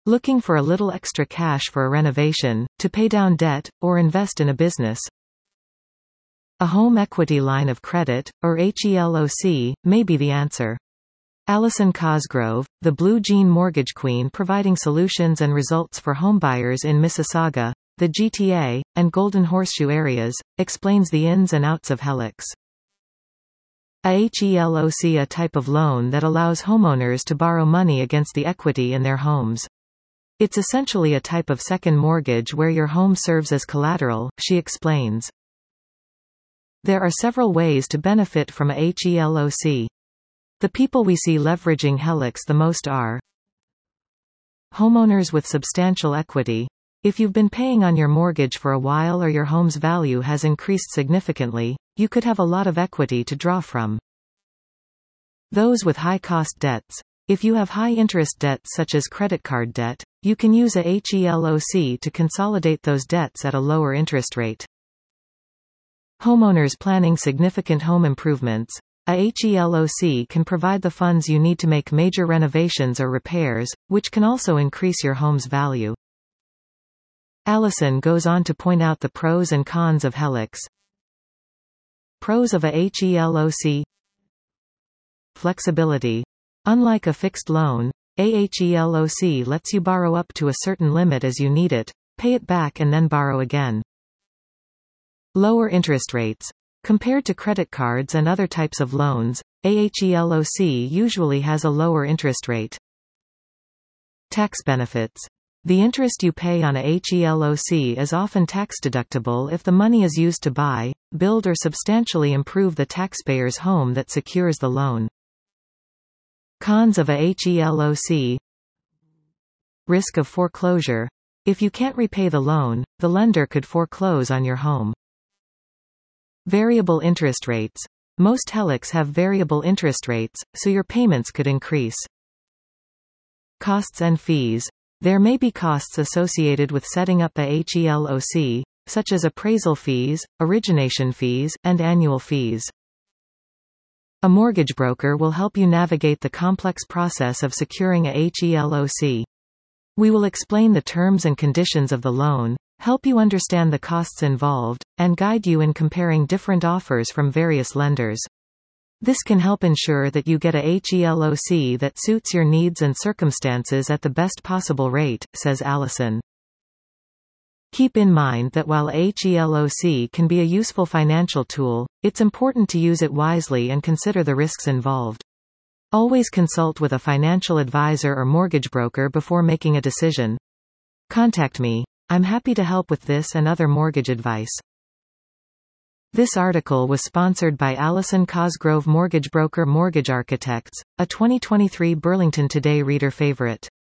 Looking for a little extra cash for a renovation, to pay down debt, or invest in a business? A home equity line of credit, or HELOC, may be the answer. Alison Cosgrove, the Blue Jean Mortgage Queen, providing solutions and results for homebuyers in Mississauga, the GTA, and Golden Horseshoe areas, explains the ins and outs of HELOCs. A HELOC, a type of loan that allows homeowners to borrow money against the equity in their homes. It's essentially a type of second mortgage where your home serves as collateral, she explains. There are several ways to benefit from a HELOC. The people we see leveraging HELOCs the most are homeowners with substantial equity. If you've been paying on your mortgage for a while or your home's value has increased significantly, you could have a lot of equity to draw from. Those with high-cost debts. If you have high-interest debts such as credit card debt, you can use a HELOC to consolidate those debts at a lower interest rate. Homeowners planning significant home improvements. A HELOC can provide the funds you need to make major renovations or repairs, which can also increase your home's value. Alison goes on to point out the pros and cons of HELOCs. Pros of a HELOC: flexibility. Unlike a fixed loan, a HELOC lets you borrow up to a certain limit as you need it, pay it back and then borrow again. Lower interest rates. Compared to credit cards and other types of loans, a HELOC usually has a lower interest rate. Tax benefits. The interest you pay on a HELOC is often tax-deductible if the money is used to buy, build or substantially improve the taxpayer's home that secures the loan. Cons of a HELOC: risk of foreclosure. If you can't repay the loan, the lender could foreclose on your home. Variable interest rates. Most HELOCs have variable interest rates, so your payments could increase. Costs and fees. There may be costs associated with setting up a HELOC, such as appraisal fees, origination fees, and annual fees. A mortgage broker will help you navigate the complex process of securing a HELOC. We will explain the terms and conditions of the loan, help you understand the costs involved, and guide you in comparing different offers from various lenders. This can help ensure that you get a HELOC that suits your needs and circumstances at the best possible rate, says Alison. Keep in mind that while a HELOC can be a useful financial tool, it's important to use it wisely and consider the risks involved. Always consult with a financial advisor or mortgage broker before making a decision. Contact me. I'm happy to help with this and other mortgage advice. This article was sponsored by Alison Cosgrove, mortgage broker, Mortgage Architects, a 2023 Burlington Today reader favorite.